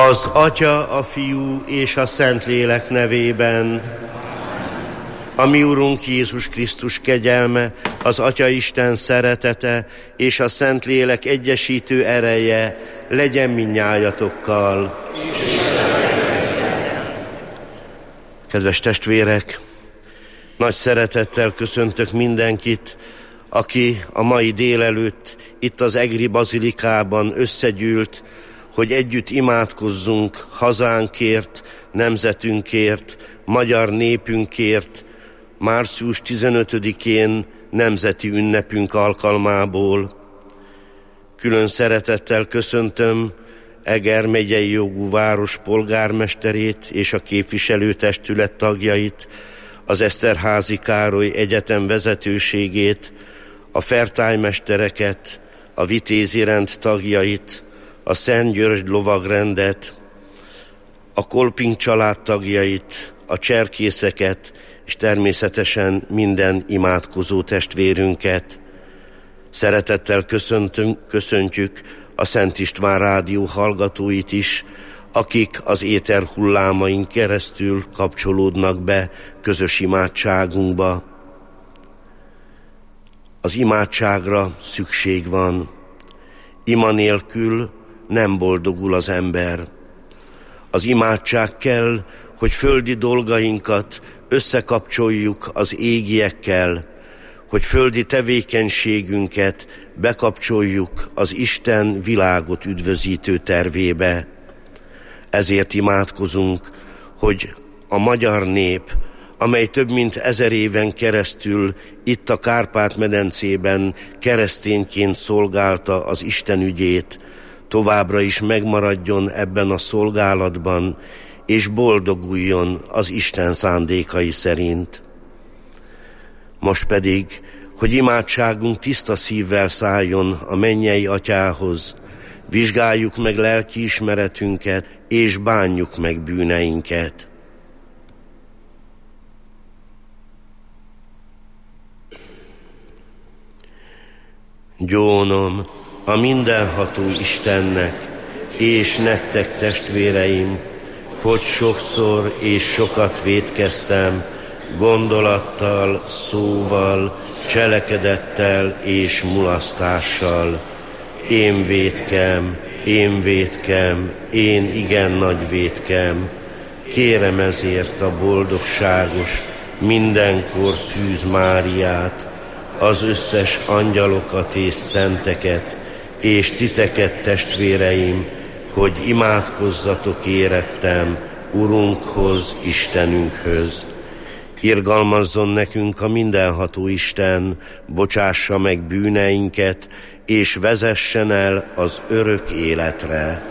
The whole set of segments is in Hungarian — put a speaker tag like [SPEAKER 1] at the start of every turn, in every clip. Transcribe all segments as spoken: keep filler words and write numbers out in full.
[SPEAKER 1] Az Atya, a Fiú és a Szentlélek nevében. A mi Urunk Jézus Krisztus kegyelme, az Atya Isten szeretete és a Szentlélek egyesítő ereje legyen mindnyájatokkal. Kedves testvérek, nagy szeretettel köszöntök mindenkit, aki a mai délelőtt itt az Egri Bazilikában összegyűlt, hogy együtt imádkozzunk hazánkért, nemzetünkért, magyar népünkért, március tizenötödikén nemzeti ünnepünk alkalmából. Külön szeretettel köszöntöm Eger megyei jogú város polgármesterét és a képviselőtestület tagjait, az Eszterházy Károly Egyetem vezetőségét, a fertálymestereket, a Vitézi rend tagjait, a Szent György lovagrendet, a Kolping család tagjait, a cserkészeket, és természetesen minden imádkozó testvérünket. Szeretettel köszöntünk, köszöntjük a Szent István Rádió hallgatóit is, akik az éter hullámain keresztül kapcsolódnak be közös imádságunkba. Az imádságra szükség van. Ima nélkül nem boldogul az ember. Az imádság kell, hogy földi dolgainkat összekapcsoljuk az égiekkel, hogy földi tevékenységünket bekapcsoljuk az Isten világot üdvözítő tervébe. Ezért imádkozunk, hogy a magyar nép, amely több mint ezer éven keresztül itt a Kárpát-medencében keresztényként szolgálta az Isten ügyét, továbbra is megmaradjon ebben a szolgálatban, és boldoguljon az Isten szándékai szerint. Most pedig, hogy imádságunk tiszta szívvel szálljon a mennyei Atyához, vizsgáljuk meg lelkiismeretünket, és bánjuk meg bűneinket. Gyónom a mindenható Istennek, és nektek testvéreim, hogy sokszor és sokat vétkeztem, gondolattal, szóval, cselekedettel és mulasztással. Én vétkem, én vétkem, én igen nagy vétkem. Kérem ezért a boldogságos, mindenkor szűz Máriát, az összes angyalokat és szenteket, és titeket, testvéreim, hogy imádkozzatok érettem Urunkhoz, Istenünkhöz. Irgalmazzon nekünk a mindenható Isten, bocsássa meg bűneinket, és vezessen el az örök életre.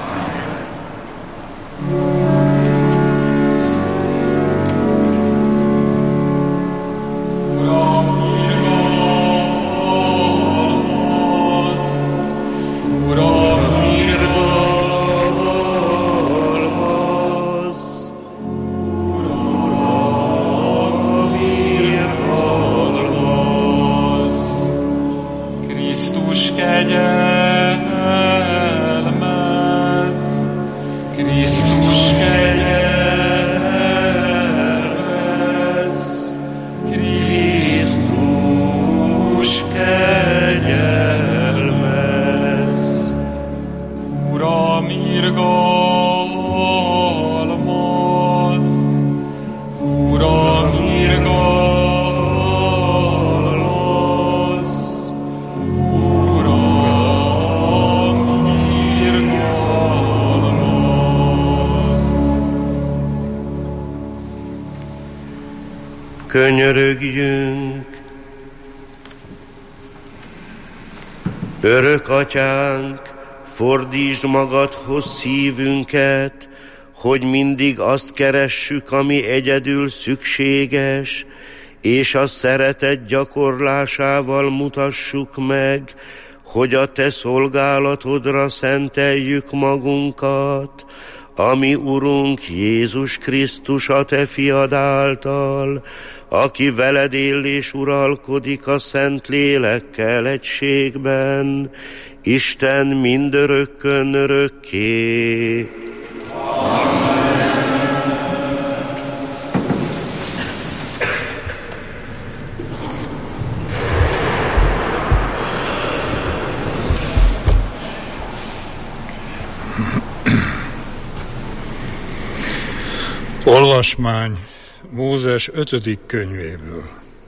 [SPEAKER 1] Könyörögjünk! Örök Atyánk, fordítsd magadhoz szívünket, hogy mindig azt keressük, ami egyedül szükséges, és a szeretet gyakorlásával mutassuk meg, hogy a te szolgálatodra szenteljük magunkat, ami Urunk Jézus Krisztus a te fiad által, aki veled él és uralkodik a Szent Lélekkel egységben, Isten mindörökkön örökké.
[SPEAKER 2] Olvasmány Mózes ötödik könyvéből.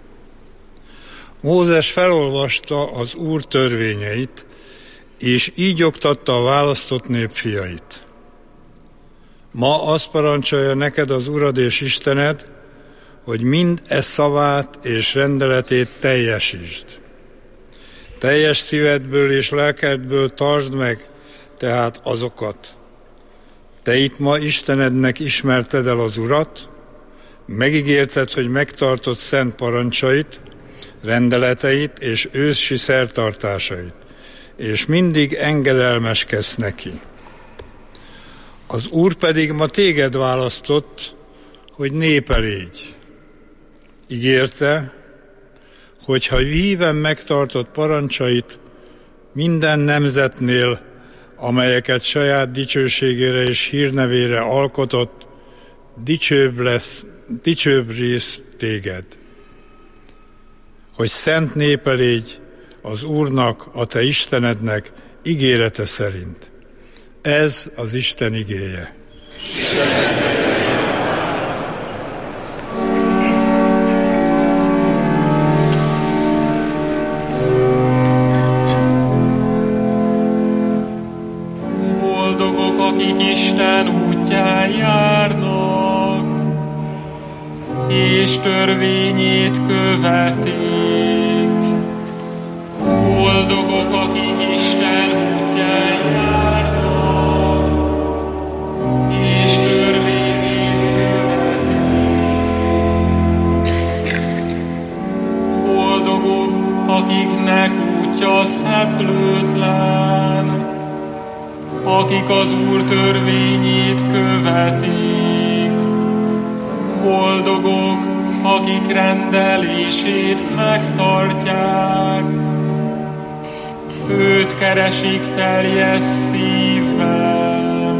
[SPEAKER 2] Mózes felolvasta az Úr törvényeit, és így oktatta a választott nép fiait. Ma azt parancsolja neked az Urad és Istened, hogy mind e szavát és rendeletét teljesítsd. Teljes szívedből és lelkedből tartsd meg tehát azokat. Te itt ma Istenednek ismerted el az Urat, megígérted, hogy megtartod szent parancsait, rendeleteit és őszi szertartásait, és mindig engedelmeskedsz neki. Az Úr pedig ma téged választott, hogy népe légy. Ígérte, hogy ha híven megtartott parancsait minden nemzetnél, amelyeket saját dicsőségére és hírnevére alkotott, dicsőbb lesz, dicsőbb rész téged. Hogy szent népe légy az Úrnak, a te Istenednek ígérete szerint. Ez az Isten igéje.
[SPEAKER 3] Boldogok, akik Isten útján járnak, és törvényét követik. Boldogok, akik Isten útján járnak, és törvényét követik. Boldogok, akiknek útja szeplőtlen, akik az Úr törvényét követik. Boldogok, akik rendelését megtartják, őt keresik teljes szívvel.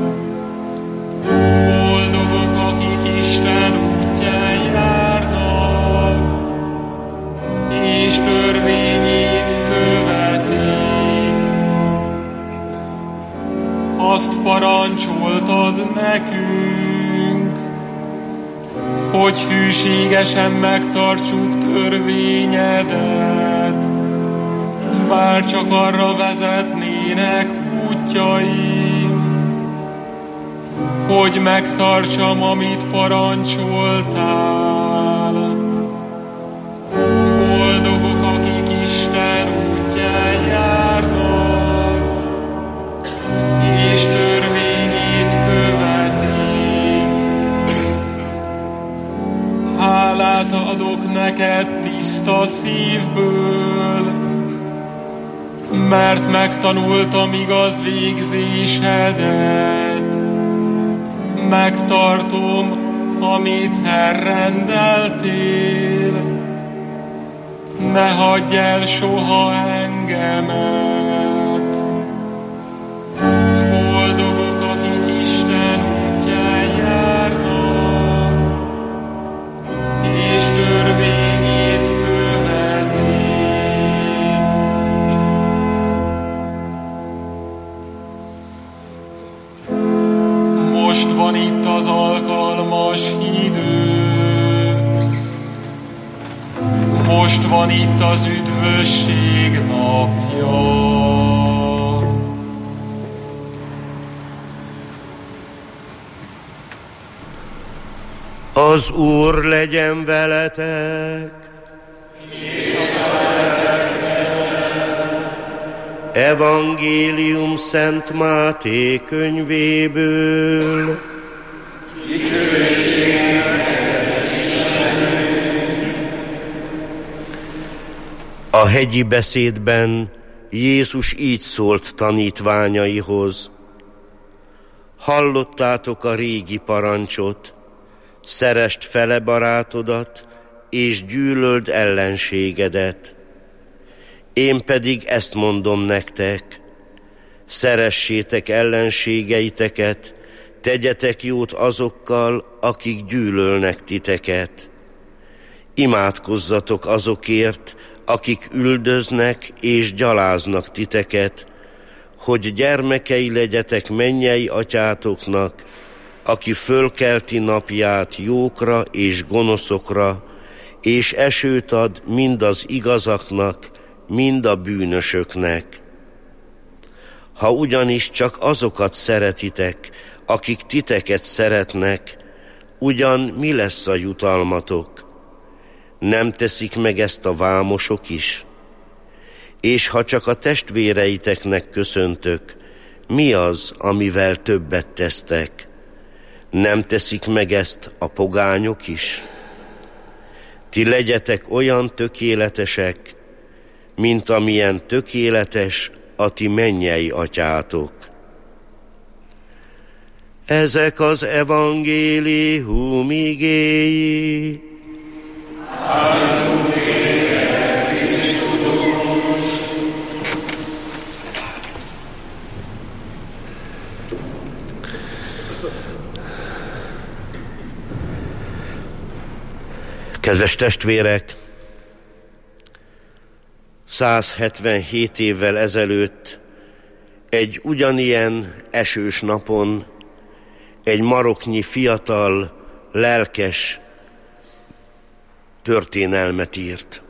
[SPEAKER 3] Boldogok, akik Isten útján járnak, és törvényét követik. Azt parancsoltad nekünk, hogy hűségesen megtartsuk törvényedet, bár csak arra vezetnének útjaim, hogy megtartsam, amit parancsoltál. Boldogok, akik Isten útján járnak, és törvényét követik. Hálát adok neked tiszta szívből, mert megtanultam igaz végzésedet. Megtartom, amit elrendeltél. Ne hagyj el soha engemet. Boldogok, akik Isten útján járnak, és törvényét követik. Most van itt az alkalmas idő, most van itt az üdvösség napja.
[SPEAKER 1] Az Úr legyen veletek. Evangélium Szent Máté könyvéből. A hegyi beszédben Jézus így szólt tanítványaihoz: hallottátok a régi parancsot, szeresd fele barátodat, és gyűlöld ellenségedet. Én pedig ezt mondom nektek: szeressétek ellenségeiteket, tegyetek jót azokkal, akik gyűlölnek titeket. Imádkozzatok azokért, akik üldöznek és gyaláznak titeket, hogy gyermekei legyetek mennyei atyátoknak, aki fölkelti napját jókra és gonoszokra, és esőt ad mind az igazaknak, mind a bűnösöknek. Ha ugyanis csak azokat szeretitek, akik titeket szeretnek, ugyan mi lesz a jutalmatok? Nem teszik meg ezt a vámosok is? És ha csak a testvéreiteknek köszöntök, mi az, amivel többet tesztek? Nem teszik meg ezt a pogányok is? Ti legyetek olyan tökéletesek, mint amilyen tökéletes a ti mennyei atyátok. Ezek az evangélium igéi. Kedves testvérek, száz hetvenhét évvel ezelőtt egy ugyanilyen esős napon egy maroknyi fiatal, lelkes történelmet írt.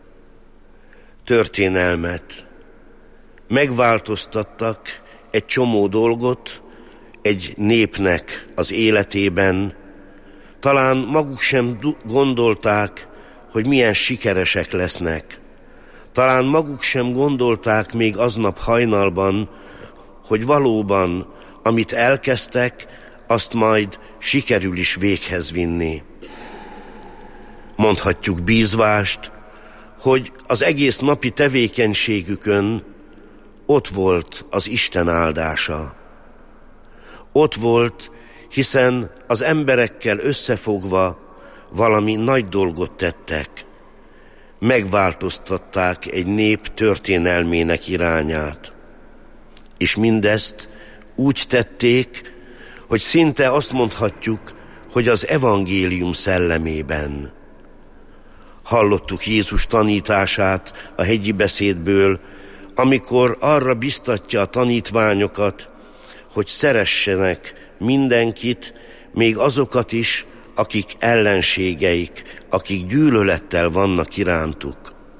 [SPEAKER 1] Történelmet. Megváltoztattak egy csomó dolgot egy népnek az életében. Talán maguk sem gondolták, hogy milyen sikeresek lesznek. Talán maguk sem gondolták még aznap hajnalban, hogy valóban, amit elkezdtek, azt majd sikerül is véghez vinni. Mondhatjuk bízvást, hogy az egész napi tevékenységükön ott volt az Isten áldása. Ott volt, hiszen az emberekkel összefogva valami nagy dolgot tettek. Megváltoztatták egy nép történelmének irányát. És mindezt úgy tették, hogy szinte azt mondhatjuk, hogy az evangélium szellemében. Hallottuk Jézus tanítását a hegyi beszédből, amikor arra biztatja a tanítványokat, hogy szeressenek mindenkit, még azokat is, akik ellenségeik, akik gyűlölettel vannak irántuk.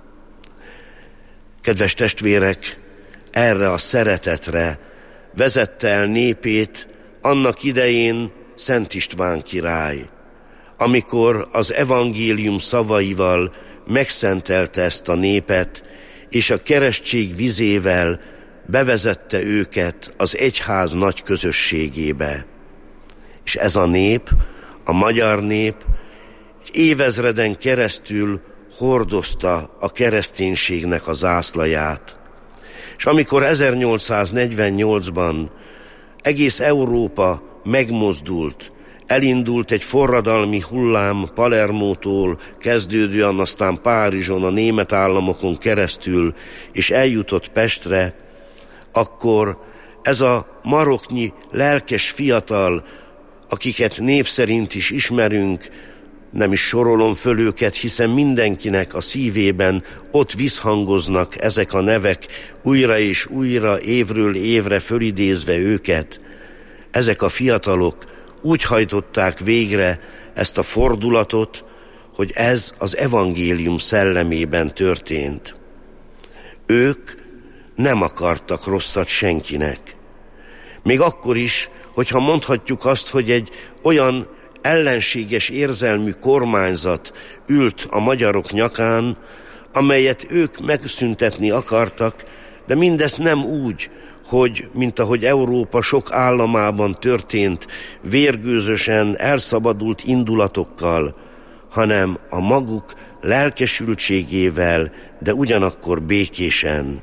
[SPEAKER 1] Kedves testvérek, erre a szeretetre vezette el népét annak idején Szent István király, amikor az evangélium szavaival megszentelte ezt a népet, és a keresztség vizével bevezette őket az egyház nagy közösségébe. És ez a nép, a magyar nép évezreden keresztül hordozta a kereszténységnek a zászlaját. És amikor ezernyolcszáznegyvennyolcban egész Európa megmozdult, elindult egy forradalmi hullám Palermótól kezdődően, aztán Párizson, a német államokon keresztül, és eljutott Pestre, akkor ez a maroknyi lelkes fiatal, akiket név szerint is ismerünk, nem is sorolom föl őket, hiszen mindenkinek a szívében ott visszhangoznak ezek a nevek, újra és újra, évről évre fölidézve őket. Ezek a fiatalok úgy hajtották végre ezt a fordulatot, hogy ez az evangélium szellemében történt. Ők nem akartak rosszat senkinek. Még akkor is, hogyha mondhatjuk azt, hogy egy olyan ellenséges érzelmű kormányzat ült a magyarok nyakán, amelyet ők megszüntetni akartak, de mindezt nem úgy, hogy, mint ahogy Európa sok államában történt, vérgőzösen, elszabadult indulatokkal, hanem a maguk lelkesültségével, de ugyanakkor békésen.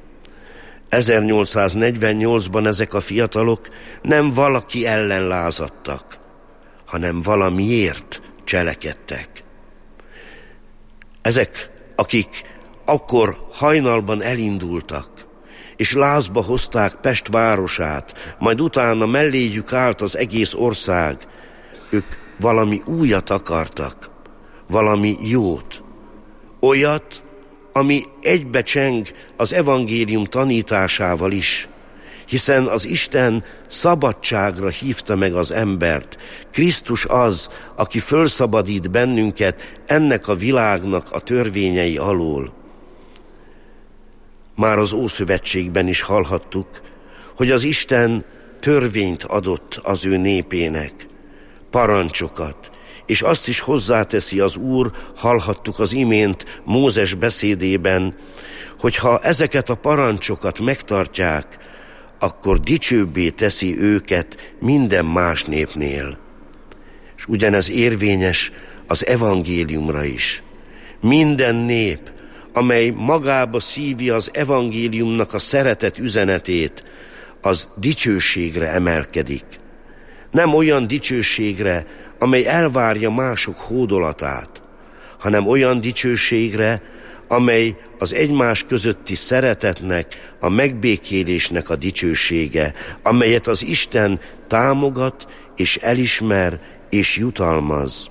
[SPEAKER 1] ezernyolcszáznegyvennyolcban ezek a fiatalok nem valaki ellen lázadtak, hanem valamiért cselekedtek. Ezek, akik akkor hajnalban elindultak, és lázba hozták Pest városát, majd utána melléjük állt az egész ország, ők valami újat akartak, valami jót, olyat, ami egybecseng az evangélium tanításával is, hiszen az Isten szabadságra hívta meg az embert. Krisztus az, aki fölszabadít bennünket ennek a világnak a törvényei alól. Már az Ószövetségben is hallhattuk, hogy az Isten törvényt adott az ő népének, parancsokat, és azt is hozzáteszi az Úr, hallhattuk az imént Mózes beszédében, hogy ha ezeket a parancsokat megtartják, akkor dicsőbbé teszi őket minden más népnél. És ugyanez érvényes az evangéliumra is. Minden nép, amely magába szívja az evangéliumnak a szeretet üzenetét, az dicsőségre emelkedik. Nem olyan dicsőségre, amely elvárja mások hódolatát, hanem olyan dicsőségre, amely az egymás közötti szeretetnek, a megbékélésnek a dicsősége, amelyet az Isten támogat és elismer és jutalmaz.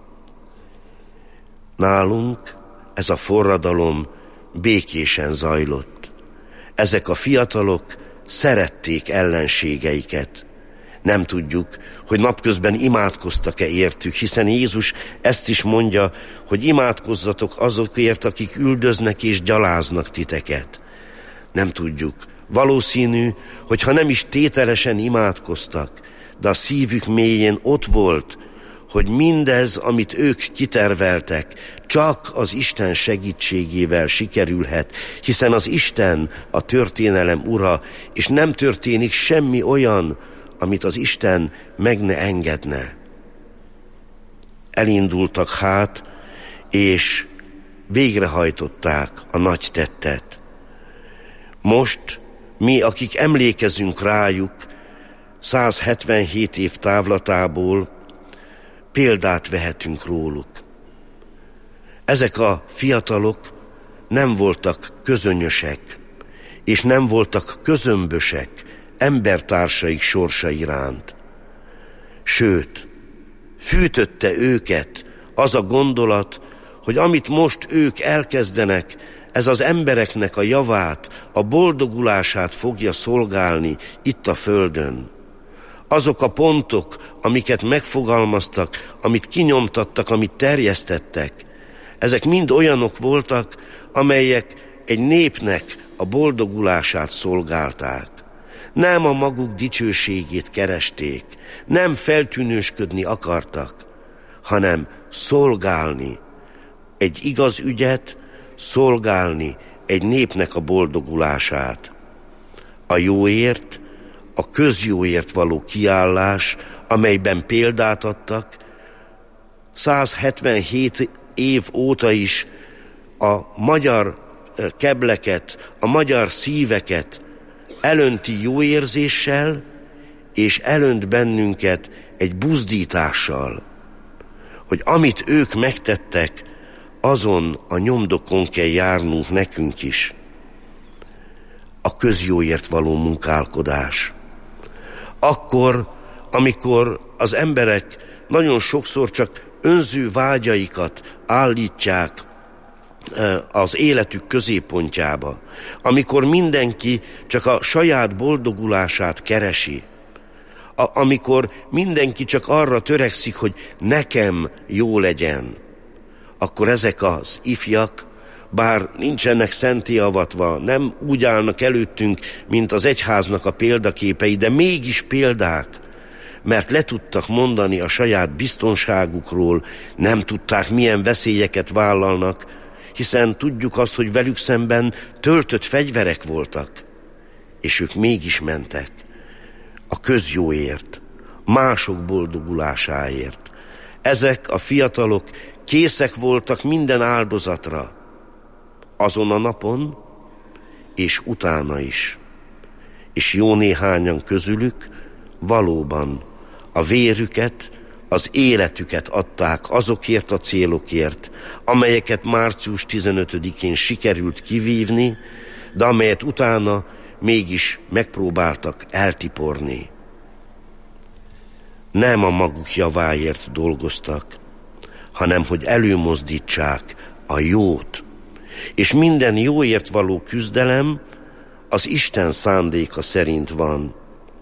[SPEAKER 1] Nálunk ez a forradalom békésen zajlott. Ezek a fiatalok szerették ellenségeiket. Nem tudjuk, hogy napközben imádkoztak-e értük, hiszen Jézus ezt is mondja, hogy imádkozzatok azokért, akik üldöznek és gyaláznak titeket. Nem tudjuk. Valószínű, hogy ha nem is tételesen imádkoztak, de a szívük mélyén ott volt, hogy mindez, amit ők kiterveltek, csak az Isten segítségével sikerülhet, hiszen az Isten a történelem ura, és nem történik semmi olyan, amit az Isten meg ne engedne. Elindultak hát, és végrehajtották a nagy tettet. Most mi, akik emlékezünk rájuk száz hetvenhét év távlatából, példát vehetünk róluk. Ezek a fiatalok nem voltak közönyösek, és nem voltak közömbösek embertársaik sorsa iránt. Sőt, fűtötte őket az a gondolat, hogy amit most ők elkezdenek, ez az embereknek a javát, a boldogulását fogja szolgálni itt a földön. Azok a pontok, amiket megfogalmaztak, amit kinyomtattak, amit terjesztettek, ezek mind olyanok voltak, amelyek egy népnek a boldogulását szolgálták. Nem a maguk dicsőségét keresték, nem feltűnősködni akartak, hanem szolgálni egy igaz ügyet, szolgálni egy népnek a boldogulását. A jóért, a közjóért való kiállás, amelyben példát adtak, száz hetvenhét év óta is a magyar kebleket, a magyar szíveket elönti jó érzéssel, és elönt bennünket egy buzdítással, hogy amit ők megtettek, azon a nyomdokon kell járnunk nekünk is. A közjóért való munkálkodás. Akkor, amikor az emberek nagyon sokszor csak önző vágyaikat állítják az életük középpontjába, amikor mindenki csak a saját boldogulását keresi, a- amikor mindenki csak arra törekszik, hogy nekem jó legyen, akkor ezek az ifjak, bár nincsenek szenté avatva, nem úgy állnak előttünk, mint az egyháznak a példaképei, de mégis példák, mert le tudtak mondani a saját biztonságukról, nem tudták, milyen veszélyeket vállalnak, hiszen tudjuk azt, hogy velük szemben töltött fegyverek voltak, és ők mégis mentek a közjóért, mások boldogulásáért. Ezek a fiatalok készek voltak minden áldozatra, azon a napon, és utána is. És jó néhányan közülük valóban a vérüket, az életüket adták azokért a célokért, amelyeket március tizenötödikén sikerült kivívni, de amelyet utána mégis megpróbáltak eltiporni. Nem a maguk javáért dolgoztak, hanem hogy előmozdítsák a jót. És minden jóért való küzdelem az Isten szándéka szerint van.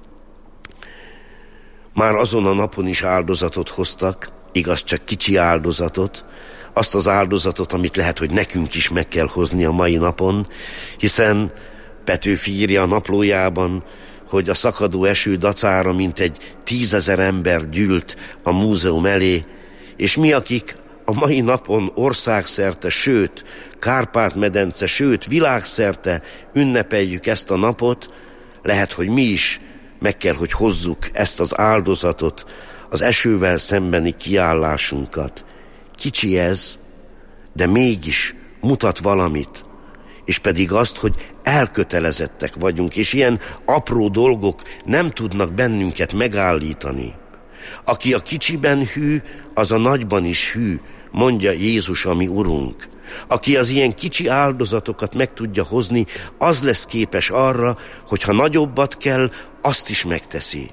[SPEAKER 1] Már azon a napon is áldozatot hoztak, igaz, csak kicsi áldozatot, azt az áldozatot, amit lehet, hogy nekünk is meg kell hozni a mai napon, hiszen Petőfi írja a naplójában, hogy a szakadó eső dacára mintegy tízezer ember gyűlt a múzeum elé, és mi, akik a mai napon országszerte, sőt, Kárpát-medence, sőt, világszerte ünnepeljük ezt a napot, lehet, hogy mi is meg kell, hogy hozzuk ezt az áldozatot, az esővel szembeni kiállásunkat. Kicsi ez, de mégis mutat valamit, és pedig azt, hogy elkötelezettek vagyunk, és ilyen apró dolgok nem tudnak bennünket megállítani. Aki a kicsiben hű, az a nagyban is hű, mondja Jézus, a mi Urunk. Aki az ilyen kicsi áldozatokat meg tudja hozni, az lesz képes arra, hogy ha nagyobbat kell, azt is megteszi.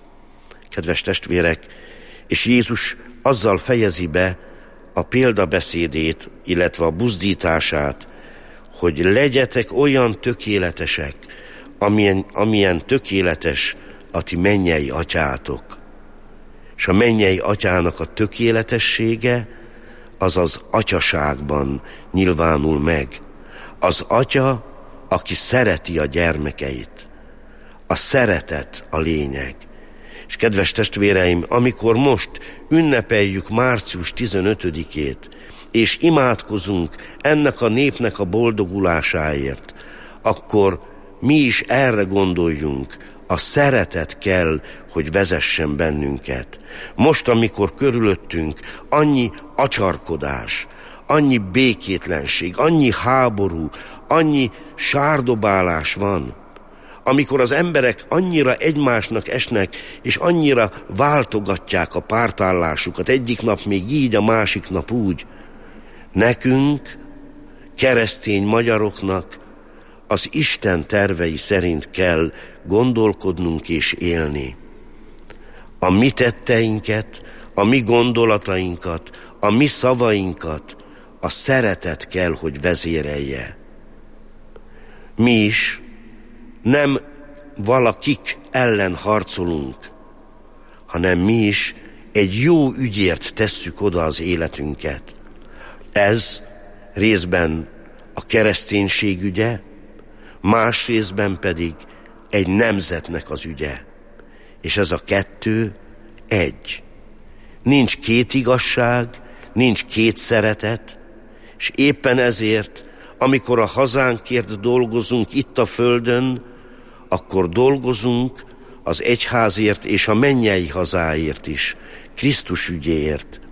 [SPEAKER 1] Kedves testvérek, és Jézus azzal fejezi be a példabeszédét, illetve a buzdítását, hogy legyetek olyan tökéletesek, amilyen, amilyen tökéletes a ti mennyei atyátok. És a mennyei atyának a tökéletessége az az atyaságban nyilvánul meg. Az atya, aki szereti a gyermekeit. A szeretet a lényeg. És kedves testvéreim, amikor most ünnepeljük március tizenötödikét, és imádkozunk ennek a népnek a boldogulásáért, akkor mi is erre gondoljunk, a szeretet kell, hogy vezessen bennünket. Most, amikor körülöttünk annyi acsarkodás, annyi békétlenség, annyi háború, annyi sárdobálás van, amikor az emberek annyira egymásnak esnek, és annyira váltogatják a pártállásukat, egyik nap még így, a másik nap úgy, nekünk, keresztény magyaroknak az Isten tervei szerint kell gondolkodnunk és élni. A mi tetteinket, a mi gondolatainkat, a mi szavainkat a szeretet kell, hogy vezérelje. Mi is nem valakik ellen harcolunk, hanem mi is egy jó ügyért tesszük oda az életünket. Ez részben a kereszténység ügye, más részben pedig egy nemzetnek az ügye. És ez a kettő egy. Nincs két igazság, nincs két szeretet, és éppen ezért, amikor a hazánkért dolgozunk itt a földön, akkor dolgozunk az egyházért és a mennyei hazáért is, Krisztus ügyéért.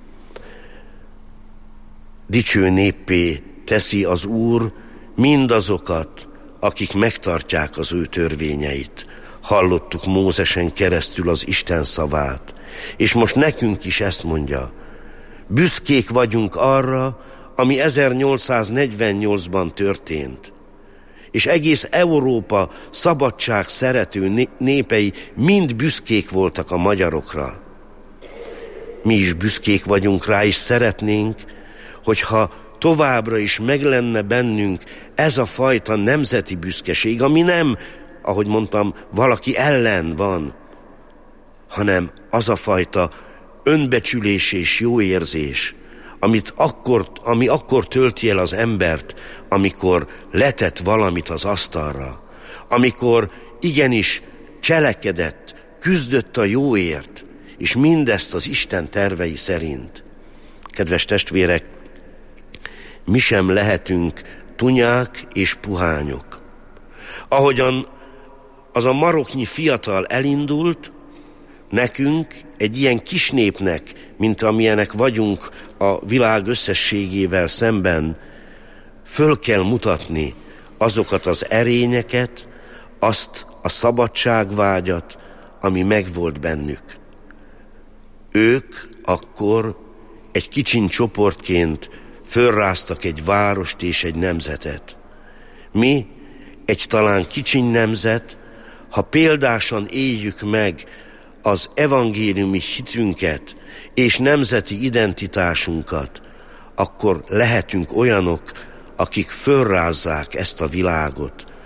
[SPEAKER 1] Dicső néppé teszi az Úr mindazokat, akik megtartják az ő törvényeit. Hallottuk Mózesen keresztül az Isten szavát, és most nekünk is ezt mondja. Büszkék vagyunk arra, ami ezernyolcszáznegyvennyolcban történt, és egész Európa szabadság szerető népei mind büszkék voltak a magyarokra. Mi is büszkék vagyunk rá, és szeretnénk, hogyha továbbra is meg lenne bennünk ez a fajta nemzeti büszkeség, ami nem, ahogy mondtam, valaki ellen van, hanem az a fajta önbecsülés és jó érzés, amit akkor, ami akkor tölti el az embert, amikor letett valamit az asztalra, amikor igenis cselekedett, küzdött a jóért, és mindezt az Isten tervei szerint. Kedves testvérek, mi sem lehetünk tunyák és puhányok. Ahogyan az a maroknyi fiatal elindult, nekünk, egy ilyen kis népnek, mint amilyenek vagyunk a világ összességével szemben, föl kell mutatni azokat az erényeket, azt a szabadságvágyat, ami megvolt bennük. Ők akkor egy kicsiny csoportként fölráztak egy várost és egy nemzetet. Mi, egy talán kicsiny nemzet, ha példásan éljük meg az evangéliumi hitünket és nemzeti identitásunkat, akkor lehetünk olyanok, akik fölrázzák ezt a világot,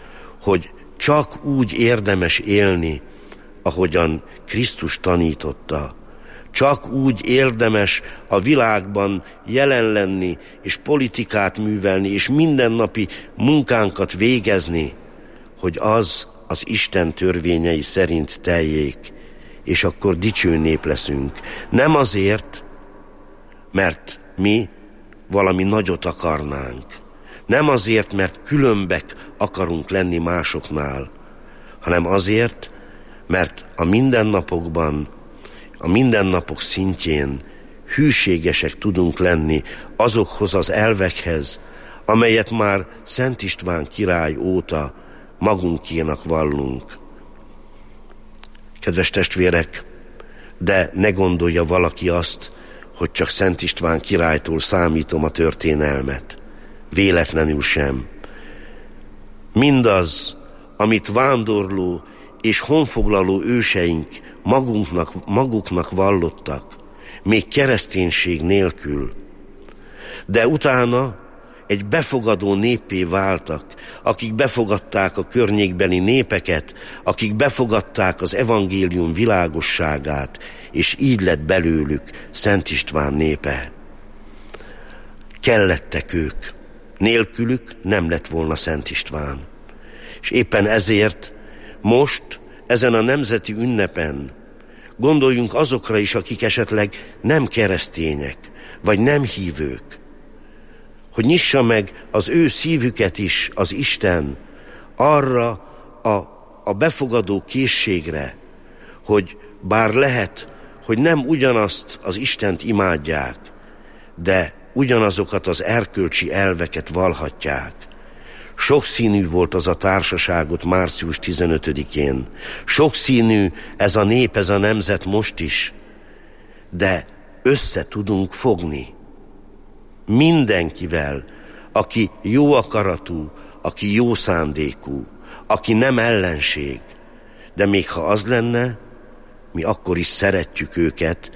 [SPEAKER 1] hogy csak úgy érdemes élni, ahogyan Krisztus tanította. Csak úgy érdemes a világban jelen lenni, és politikát művelni, és mindennapi munkánkat végezni, hogy az az Isten törvényei szerint teljék, és akkor dicső nép leszünk. Nem azért, mert mi valami nagyot akarnánk. Nem azért, mert különbek akarunk lenni másoknál, hanem azért, mert a mindennapokban, a mindennapok szintjén hűségesek tudunk lenni azokhoz az elvekhez, amelyet már Szent István király óta magunkénak vallunk. Kedves testvérek, de ne gondolja valaki azt, hogy csak Szent István királytól számítom a történelmet. Véletlenül sem. Mindaz, amit vándorló és honfoglaló őseink magunknak, maguknak vallottak, még kereszténység nélkül, de utána egy befogadó néppé váltak, akik befogadták a környékbeli népeket, akik befogadták az evangélium világosságát, és így lett belőlük Szent István népe. Kellettek ők, nélkülük nem lett volna Szent István. És éppen ezért most, ezen a nemzeti ünnepen gondoljunk azokra is, akik esetleg nem keresztények, vagy nem hívők, hogy nyissa meg az ő szívüket is az Isten arra a, a befogadó készségre, hogy bár lehet, hogy nem ugyanazt az Istent imádják, de ugyanazokat az erkölcsi elveket vallhatják. Sokszínű volt az a társaságot március tizenötödikén. Sokszínű ez a nép, ez a nemzet most is. De össze tudunk fogni. Mindenkivel, aki jó akaratú, aki jó szándékú, aki nem ellenség. De még ha az lenne, mi akkor is szeretjük őket,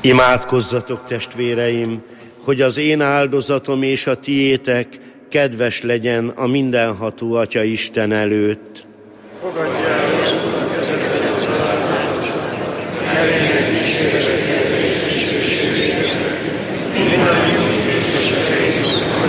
[SPEAKER 1] Imádkozzatok, testvéreim, hogy az én áldozatom és a tiétek kedves legyen a mindenható Atya Isten előtt.
[SPEAKER 2] Fogadj el az Urat kezedbe az áldást, elének kísérletet és kísérletet, mindannyiunk és a Krisztus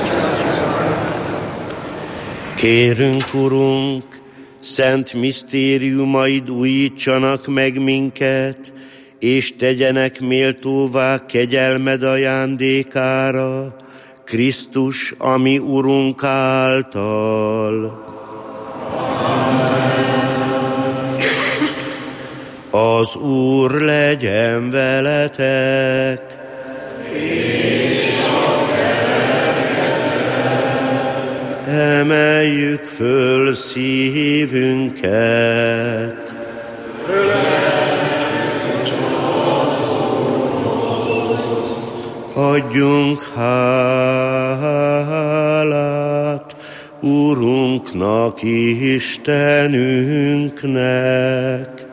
[SPEAKER 1] Kérünk, Urunk, szent misztériumaid újítsanak meg minket, és tegyenek méltóvá kegyelmed ajándékára, Krisztus, a mi Urunk által. Az Úr legyen veletek. Emeljük föl szívünket. Adjunk hálát Urunknak, Istenünknek.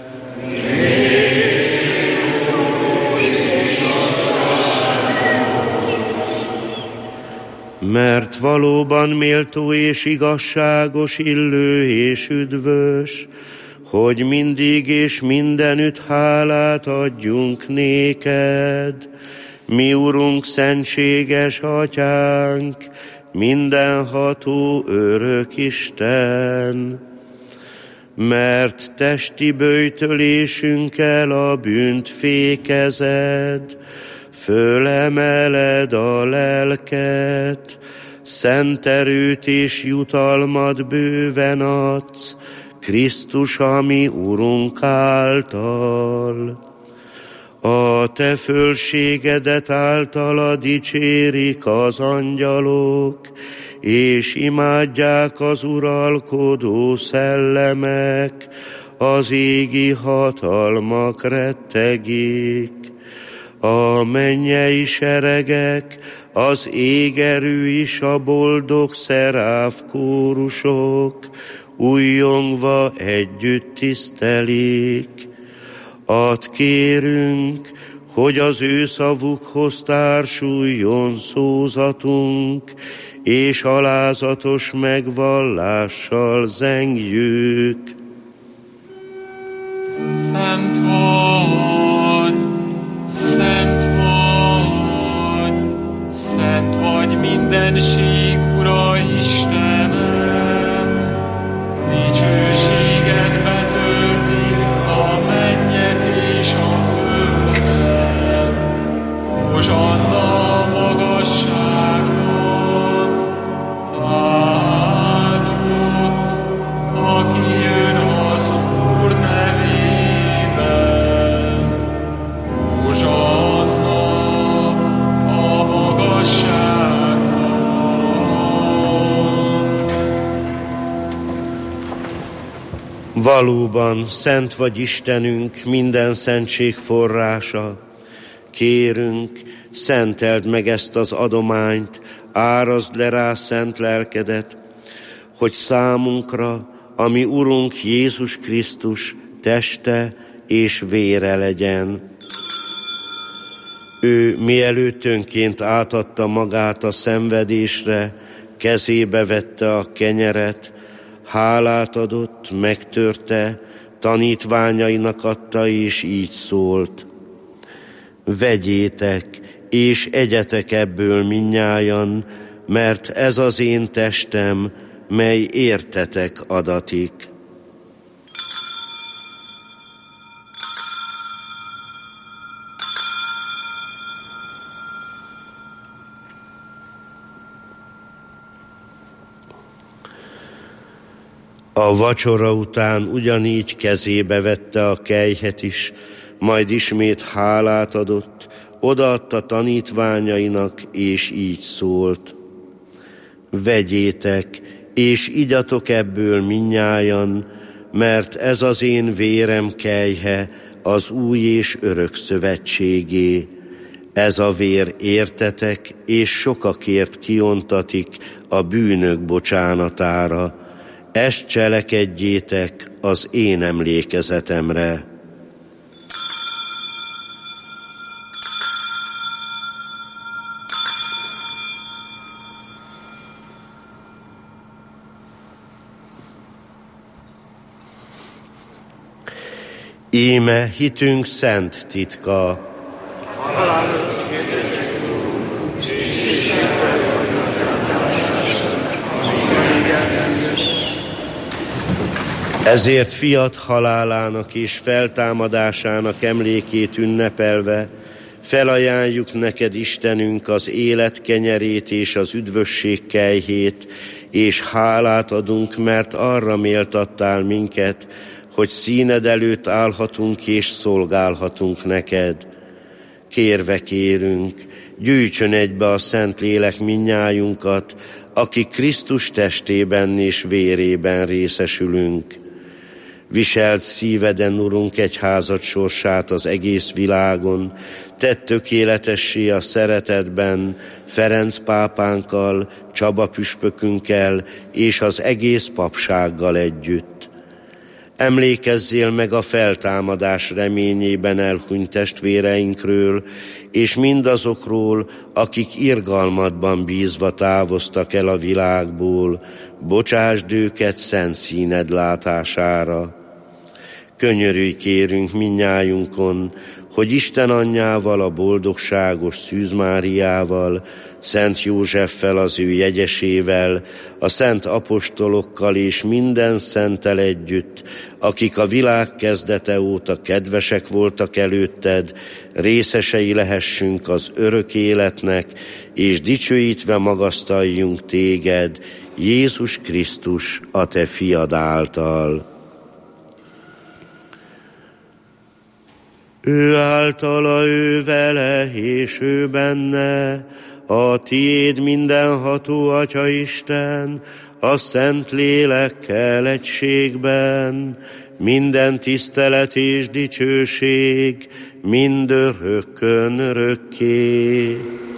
[SPEAKER 1] Mert valóban méltó és igazságos, illő és üdvös, hogy mindig és mindenütt hálát adjunk néked, mi Urunk, szentséges Atyánk, mindenható örök Isten, mert testi böjtölésünkkel a bűnt fékezed, fölemeled a lelket, szent erőt és jutalmat bőven adsz, Krisztus, a mi Urunk által. A te fölségedet általa dicsérik az angyalok, és imádják az uralkodó szellemek, az égi hatalmak rettegik. A mennyei seregek, az égerő is, a boldog szeráf kórusok, újjongva együtt tisztelik. Add kérünk, hogy az ő szavukhoz társuljon szózatunk, és alázatos megvallással zengjük.
[SPEAKER 3] Szent vagy, szent vagy, szent vagy mindenség Ura Istenem, dicsőséged betölti a mennyet és a földet. Hozsanna a magasságban, áldott, aki jön az Úr nevében. Hozsanna a magasságban.
[SPEAKER 1] Valóban szent vagy Istenünk, minden szentség forrása. Kérünk, szenteld meg ezt az adományt, árazd le rá szent lelkedet, hogy számunkra, a mi Urunk Jézus Krisztus teste és vére legyen. Ő mielőtt önként átadta magát a szenvedésre, kezébe vette a kenyeret, hálát adott, megtörte, tanítványainak adta, és így szólt: vegyétek, és egyetek ebből mindnyájan, mert ez az én testem, mely értetek adatik. A vacsora után ugyanígy kezébe vette a kelyhet is, majd ismét hálát adott, odaadta tanítványainak, és így szólt: vegyétek, és igyatok ebből mindnyájan, mert ez az én vérem kelyhe, az új és örök szövetségé. Ez a vér értetek, és sokakért kiontatik a bűnök bocsánatára. Ezt cselekedjétek az én emlékezetemre. Íme hitünk szent titka.
[SPEAKER 2] Halálod hirdetjük, Urunk, és Isten
[SPEAKER 1] Ezért fiat halálának és feltámadásának emlékét ünnepelve felajánljuk neked, Istenünk, az élet kenyerét és az üdvösség kejhét, és hálát adunk, mert arra méltattál minket, hogy színed előtt állhatunk és szolgálhatunk neked. Kérve kérünk, gyűjtsön egybe a Szentlélek mindnyájunkat, akik Krisztus testében és vérében részesülünk. Viselt szíveden, Urunk, egyházad sorsát az egész világon, tedd tökéletessé a szeretetben Ferenc pápánkkal, Csaba püspökünkkel és az egész papsággal együtt. Emlékezzél meg a feltámadás reményében elhunyt testvéreinkről, és mindazokról, akik irgalmadban bízva távoztak el a világból, bocsásd őket szent színed látására. Könyörülj kérünk mindnyájunkon, hogy Isten anyjával, a boldogságos Szűz Máriával, Szent Józseffel, az ő jegyesével, a szent apostolokkal és minden szenttel együtt, akik a világ kezdete óta kedvesek voltak előtted, részesei lehessünk az örök életnek, és dicsőítve magasztaljunk téged, Jézus Krisztus, a te fiad által. Ő általa, ő vele, és ő benne, a tiéd mindenható Atya Isten, a Szent Lélekkel egységben, minden tisztelet és dicsőség, mindörökkön örökké.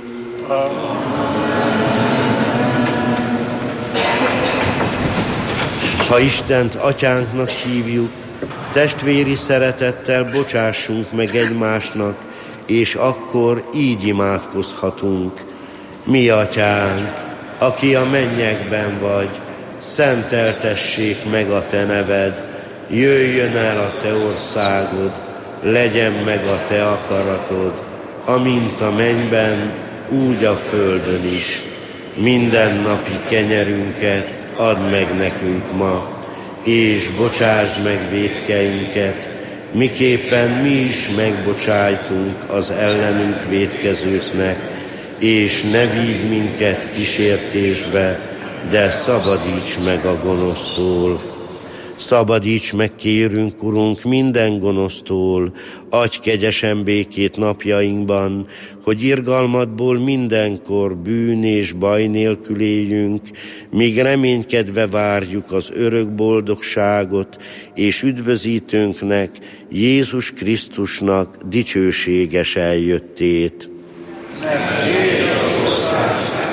[SPEAKER 1] Ha Istent Atyánknak hívjuk, testvéri szeretettel bocsássunk meg egymásnak, és akkor így imádkozhatunk. Mi Atyánk, aki a mennyekben vagy, szenteltessék meg a te neved, jöjjön el a te országod, legyen meg a te akaratod, amint a mennyben, úgy a földön is. Mindennapi kenyerünket add meg nekünk ma, és bocsásd meg vétkeinket, miképpen mi is megbocsájtunk az ellenünk vétkezőknek, és ne vigy minket kísértésbe, de szabadíts meg a gonosztól. Szabadíts meg, kérünk, Urunk, minden gonosztól, adj kegyesen békét napjainkban, hogy irgalmadból mindenkor bűn és baj nélkül éljünk, míg reménykedve várjuk az örök boldogságot, és üdvözítőnknek, Jézus Krisztusnak dicsőséges eljöttét.
[SPEAKER 2] Mert Jézus ország,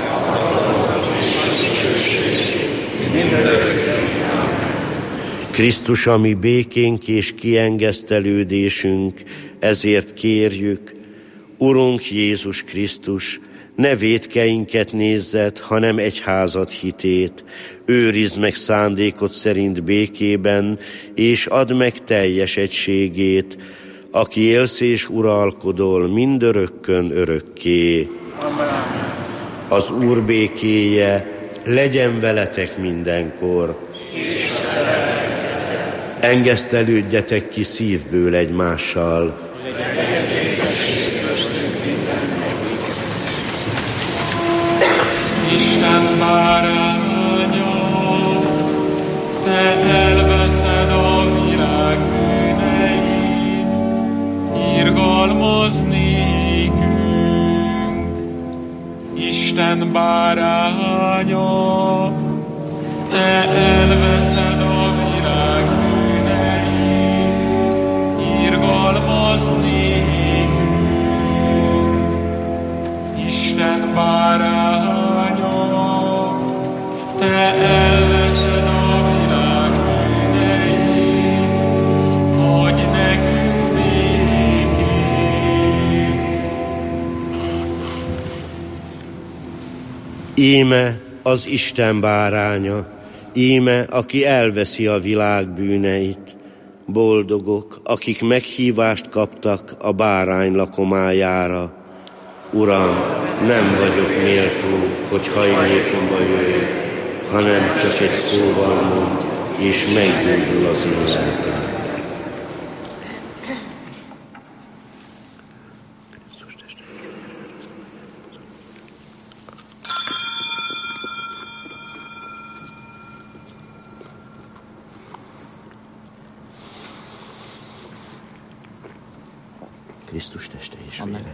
[SPEAKER 1] Krisztus, ami békénk és kiengesztelődésünk, ezért kérjük, Urunk Jézus Krisztus, ne vétkeinket nézzed, hanem egyházad hitét. Őrizd meg szándékod szerint békében, és add meg teljes egységét, aki élsz és uralkodol mindörökkön örökké.
[SPEAKER 2] Amen.
[SPEAKER 1] Az Úr békéje legyen veletek mindenkor. Engesztelődjetek ki szívből egymással.
[SPEAKER 3] Isten báránya, te elveszed a világ bűneit, irgalmaz nékünk. Isten báránya, te elveszed a világ bűneit, irgalmaz nékünk. Isten báránya, te elveszed a világ bűneit, adj nekünk békét.
[SPEAKER 1] Íme az Isten báránya, íme, aki elveszi a világ bűneit. Boldogok, akik meghívást kaptak a bárány lakomájára. Uram, nem vagyok méltó, hogy hajlékomba jöjj, hanem csak egy szóval mond, és meggyógyul az én lelkem. Krisztus teste és vére.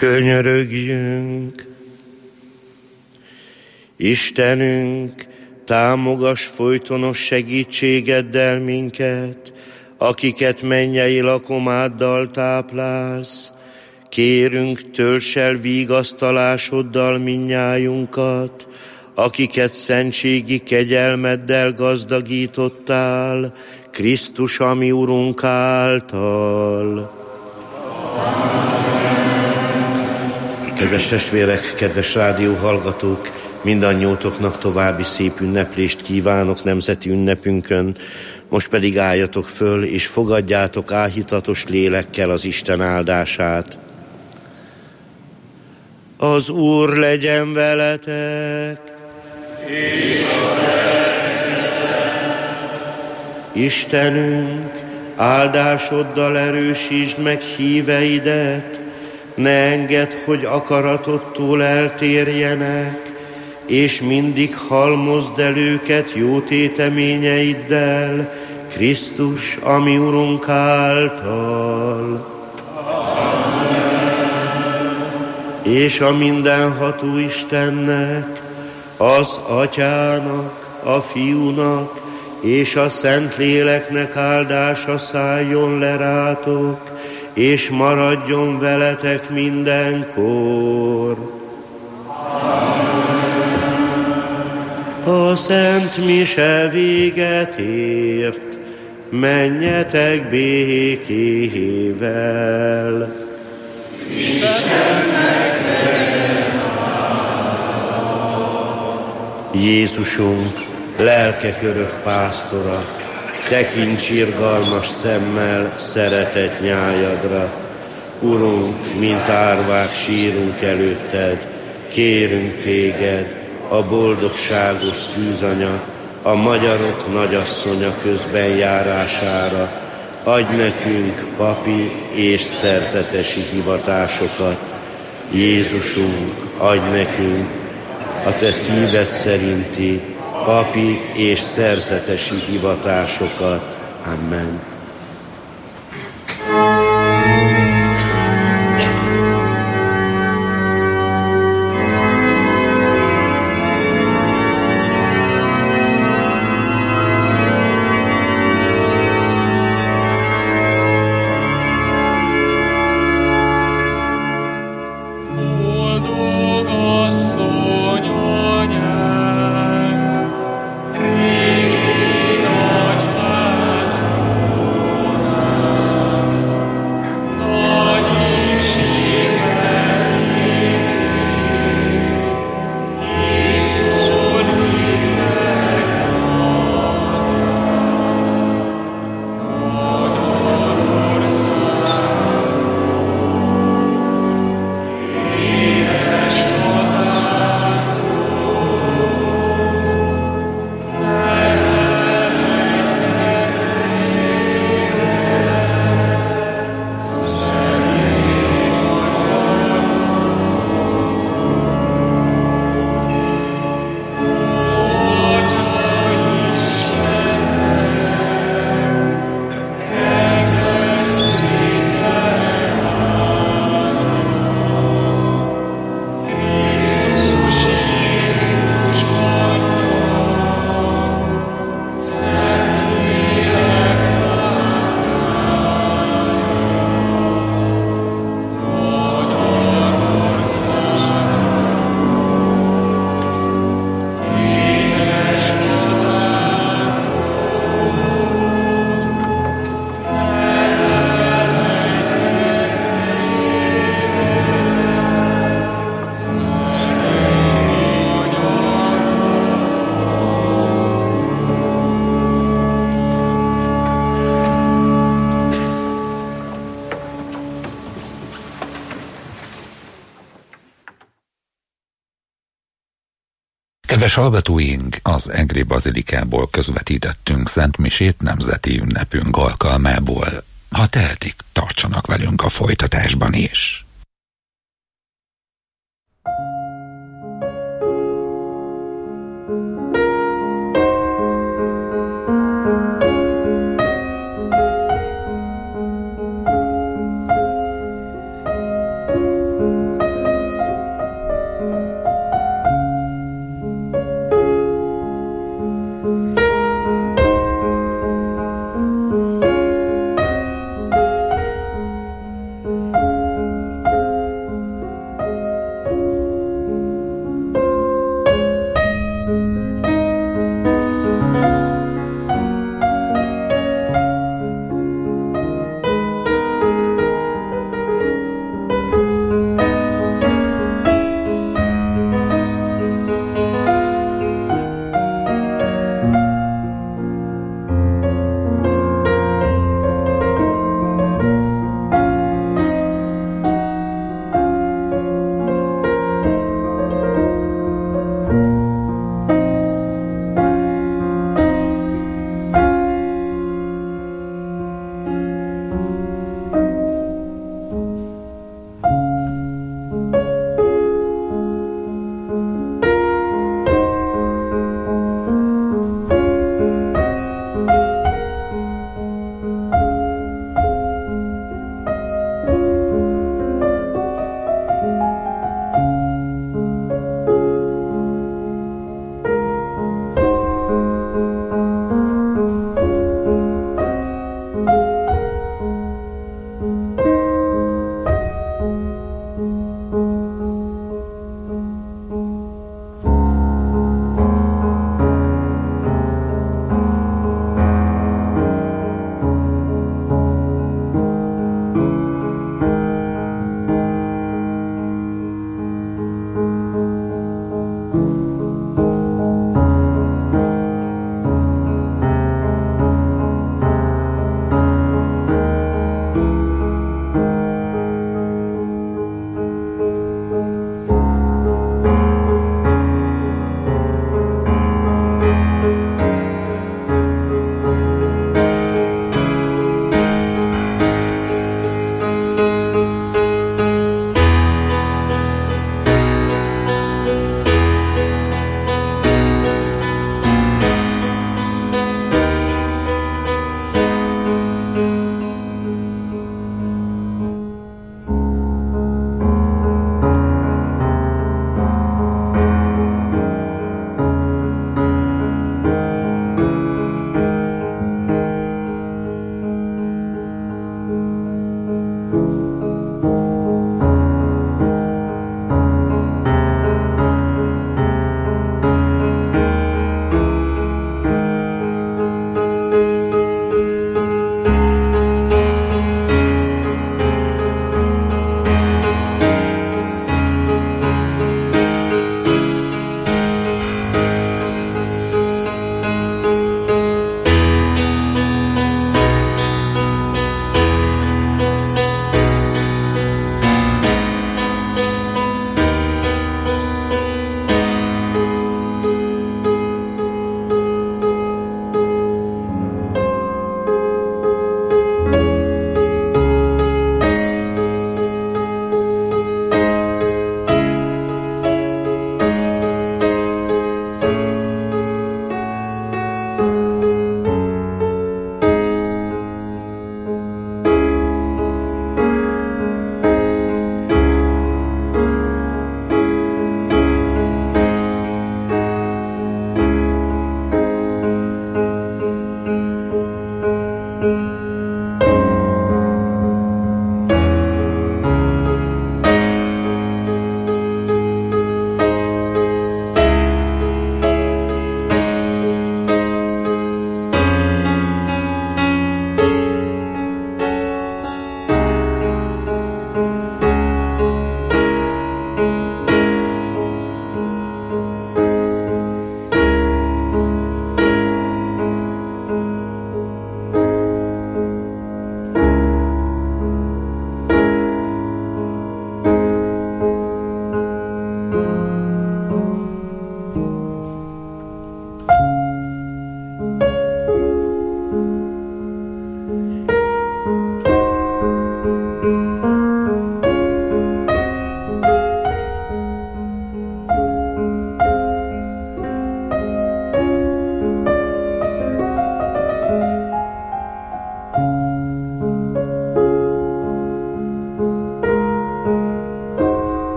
[SPEAKER 1] Könyörögjünk. Istenünk, támogass folytonos segítségeddel minket, akiket mennyei lakomáddal táplálsz. Kérünk, tölts el vigasztalásoddal minnyájunkat, akiket szentségi kegyelmeddel gazdagítottál, Krisztus, a mi Urunk által. Kedves testvérek, kedves rádióhallgatók, mindannyiótoknak további szép ünneplést kívánok nemzeti ünnepünkön. Most pedig álljatok föl, és fogadjátok áhítatos lélekkel az Isten áldását. Az Úr legyen veletek! Istenünk, áldásoddal erősítsd meg híveidet, ne engedd, hogy akaratottól eltérjenek, és mindig halmozd el őket jó téteményeiddel, Krisztus, a mi Urunk által. És a mindenható Istennek, az Atyának, a Fiúnak és a Szentléleknek áldása szálljon le rátok, és maradjon veletek mindenkor. A Szent Mise véget ért, menjetek békével. Jézusunk, lelkek örök pásztora, tekints irgalmas szemmel szeretett nyájadra. Urunk, mint árvák sírunk előtted, kérünk téged, a boldogságos szűzanya, a magyarok nagyasszonya közben járására, adj nekünk papi és szerzetesi hivatásokat. Jézusunk, adj nekünk a te szíved szerinti papi és szerzetesi hivatásokat. Amen.
[SPEAKER 4] Kedves hallgatóink, az Egri Bazilikából közvetítettünk Szent Misét nemzeti ünnepünk alkalmából. Ha tehetik, tartsanak velünk a folytatásban is.